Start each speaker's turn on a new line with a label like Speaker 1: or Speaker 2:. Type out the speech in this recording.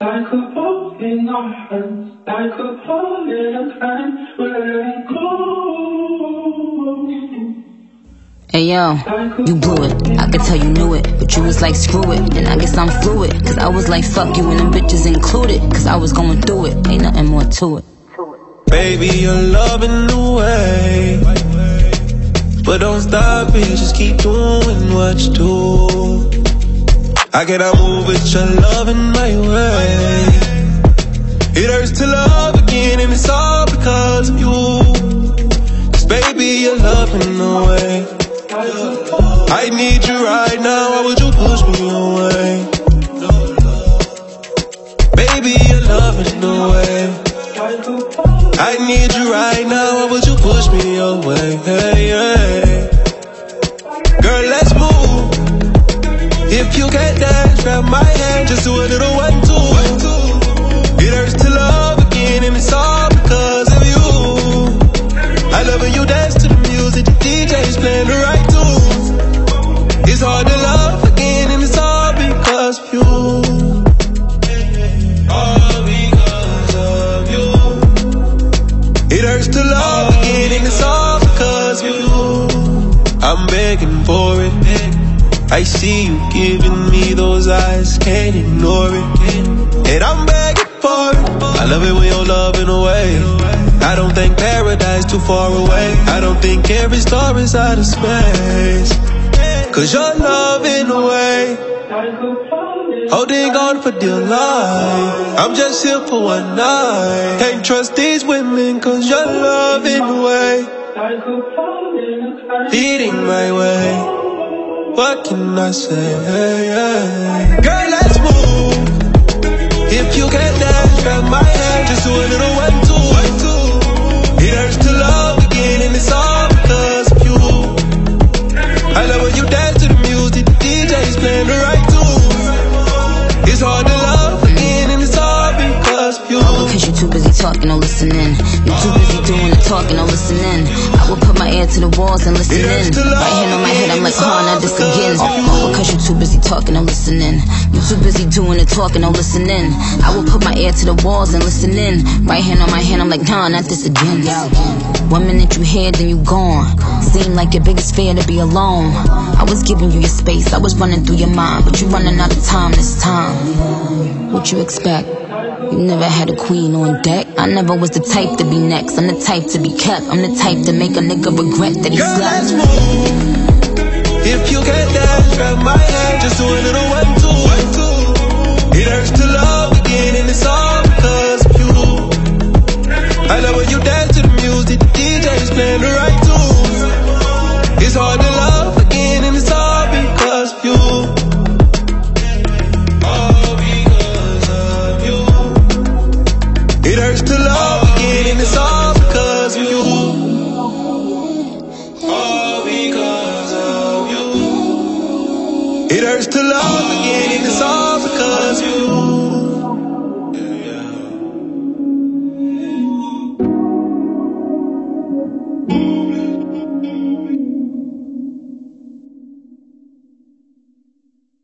Speaker 1: Like a boat in our hands, like a ball in a can, we're letting go.
Speaker 2: Hey yo, you blew it, I could tell you knew it, but you was like screw it, and I guess I'm fluid, cause I was like fuck you and them bitches included, cause I was going through it, ain't nothing more to it.
Speaker 3: Baby, you're loving the way, but don't stop it, just keep doing what you do. I cannot move with your love in my way. It hurts to love again, and it's all because of you. Cause baby, you're loving the way. I need you right now, why would you push me away? Baby, you're loving the way. I need you right now, why would you push me away? Hey, hey. Girl, let's move. If you can't dance, grab my hand, just do a little 1-2. It hurts to love again, and it's all because of you. I love when you dance to the music, the DJ's playing the right tunes. It's hard to love again, and it's all because of you. All because of you. It hurts to love again, and it's all because of you. I'm begging for it. I see you giving me those eyes, can't ignore it. And I'm begging for it. I love it when you're loving away. I don't think paradise too far away. I don't think every star is out of space. Cause you're loving away, holding on for dear life. I'm just here for one night. Can't trust these women cause you're loving away, leading my way. What can I say? Girl, let's move. If you can't dance, grab my hand, just do a little 1-2. It hurts to love again, and it's all because of you. I love when you dance to the music, the DJ's playing the right tunes. It's hard to love again, and it's all because of you.
Speaker 2: All because you're too busy talking or listening. You're too busy doing the talking or listening. I will put my ear to the walls and listen in. Right hand on my head, I'm like, not this again. All because you're too busy talking or listening. You're too busy doing the talking or listening. I will put my ear to the walls and listen in. Right hand on my head, I'm like, not this again. 1 minute you here, then you gone. Seemed like your biggest fear to be alone. I was giving you your space, I was running through your mind, but you running out of time this time. What you expect? You never had a queen on deck. I never was the type to be next. I'm the type to be kept. I'm the type to make a nigga regret that he
Speaker 3: slept.
Speaker 2: Girl, let's
Speaker 3: move. If you can't dance, grab my hand, just do a little 1-2. It hurts to love again, and it's all because of you. I love when you dance to the music, the DJ's playing the right tunes. It's hard